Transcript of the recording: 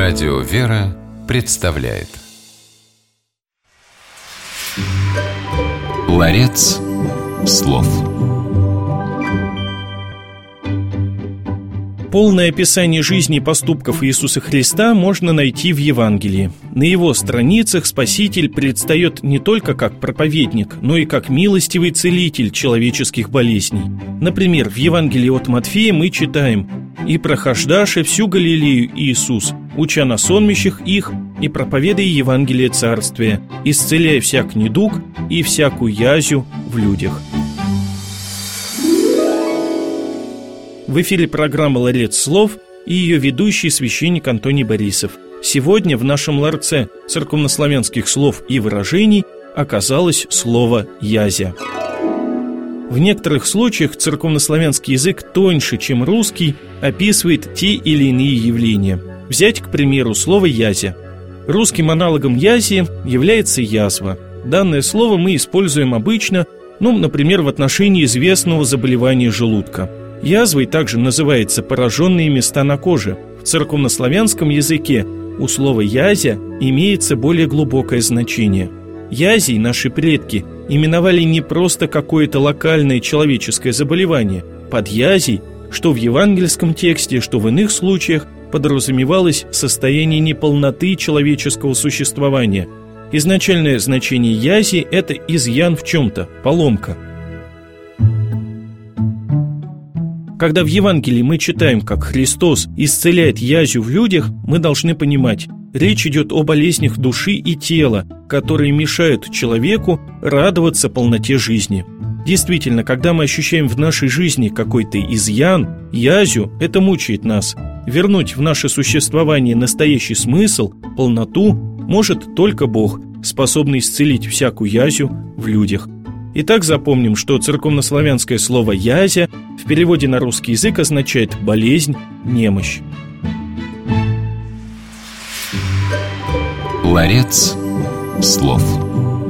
Радио «Вера» представляет Ларец слов. Полное описание жизни и поступков Иисуса Христа можно найти в Евангелии. На его страницах Спаситель предстает не только как проповедник, но и как милостивый целитель человеческих болезней. Например, в Евангелии от Матфея мы читаем: «И прохождаше всю Галилею Иисус, уча на сонмищах их, и проповедая Евангелие Царствия, исцеляя всяк недуг и всякую язю в людях». В эфире программа «Ларец слов» и ее ведущий священник Антоний Борисов. Сегодня в нашем ларце церковнославянских слов и выражений оказалось слово «язя». В некоторых случаях церковнославянский язык тоньше, чем русский, описывает те или иные явления. Взять, к примеру, слово «язя». Русским аналогом язи является язва. Данное слово мы используем обычно, например, в отношении известного заболевания желудка. Язвой также называются пораженные места на коже. В церковнославянском языке у слова «язя» имеется более глубокое значение. Язей наши предки именовали не просто какое-то локальное человеческое заболевание. Под язей, что в евангельском тексте, что в иных случаях, подразумевалось состояние неполноты человеческого существования. Изначальное значение язи – это изъян в чем-то, поломка. Когда в Евангелии мы читаем, как Христос исцеляет язю в людях, мы должны понимать, речь идет о болезнях души и тела, которые мешают человеку радоваться полноте жизни. Действительно, когда мы ощущаем в нашей жизни какой-то изъян, язю, это мучает нас. Вернуть в наше существование настоящий смысл, полноту может только Бог, способный исцелить всякую язю в людях. Итак, запомним, что церковнославянское слово «язя» в переводе на русский язык означает «болезнь», «немощь». Ларец слов.